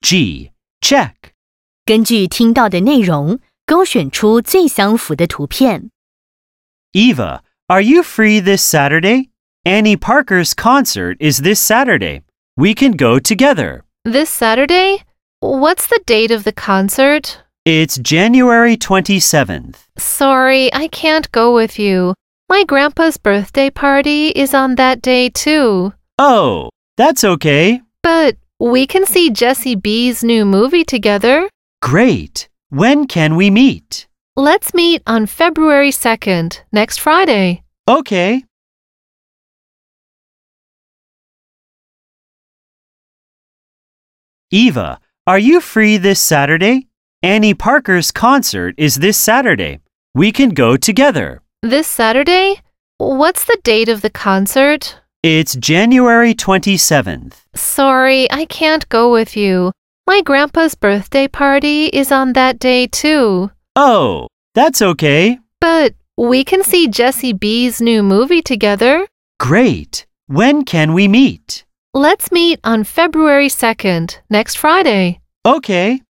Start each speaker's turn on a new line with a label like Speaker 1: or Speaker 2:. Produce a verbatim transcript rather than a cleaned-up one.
Speaker 1: G. Check.
Speaker 2: 根据听到的内容，勾选出最相符的图片。
Speaker 1: Eva, are you free this Saturday? Annie Parker's concert is this Saturday. We can go together.
Speaker 3: This Saturday? What's the date of the concert?
Speaker 1: It's January twenty-seventh.
Speaker 3: Sorry, I can't go with you. My grandpa's birthday party is on that day too.
Speaker 1: Oh, that's okay.
Speaker 3: But we can see Jessie B's new movie together.
Speaker 1: Great. When can we meet?
Speaker 3: Let's meet on February second, next Friday.
Speaker 1: Okay. Eva, are you free this Saturday? Annie Parker's concert is this Saturday. We can go together.
Speaker 3: This Saturday? What's the date of the concert?
Speaker 1: It's January twenty-seventh.
Speaker 3: Sorry, I can't go with you. My grandpa's birthday party is on that day too.
Speaker 1: Oh, that's okay.
Speaker 3: But we can see Jessie B's new movie together.
Speaker 1: Great. When can we meet?
Speaker 3: Let's meet on February second, next Friday.
Speaker 1: Okay.